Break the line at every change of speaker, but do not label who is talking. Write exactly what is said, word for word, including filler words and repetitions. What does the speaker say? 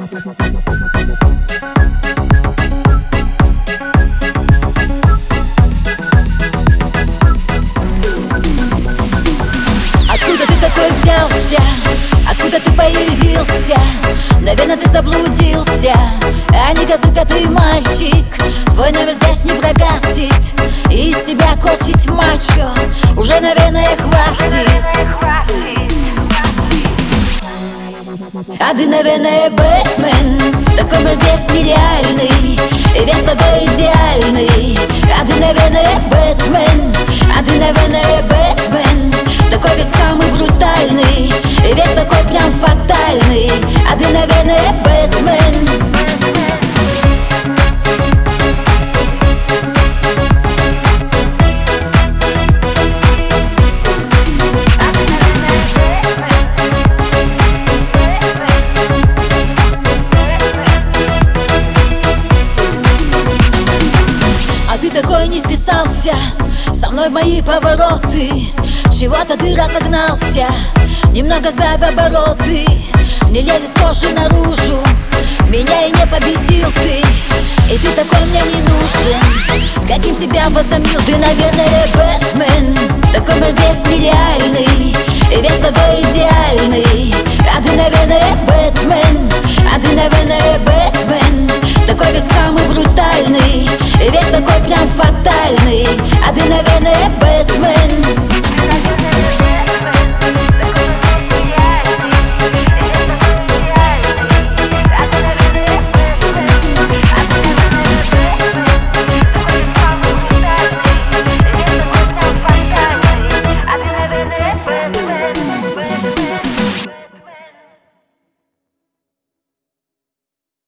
Откуда ты такой взялся? Откуда ты появился? Наверное, ты заблудился. А не газука, ты мальчик. Твой номер здесь не прокатит. И из себя корчить мачо уже, наверное, хватит. А ты, наверное, Бэтмен. Такой мой вес нереальный, и вес такой идеальный. А ты, наверное, Бэтмен. А ты, наверное, Бэтмен. Такой вес самый брутальный, и вес такой прям фатальный. А ты, наверное, Бэтмен. Ты такой не вписался со мной в мои повороты. Чего-то ты разогнался, немного сбавь обороты. Не лезет с кожи наружу, меня и не победил ты. И ты такой мне не нужен, каким себя возомнил. Ты, наверное, Бэтмен. Такой мой вес нереальный, и вес такой идеальный. А ты, наверное, Бэтмен. А ты, наверное, Бэтмен. Такой вес самый брутальный, и вес такой прям фатальный. А ты, наверное, Бэтмен.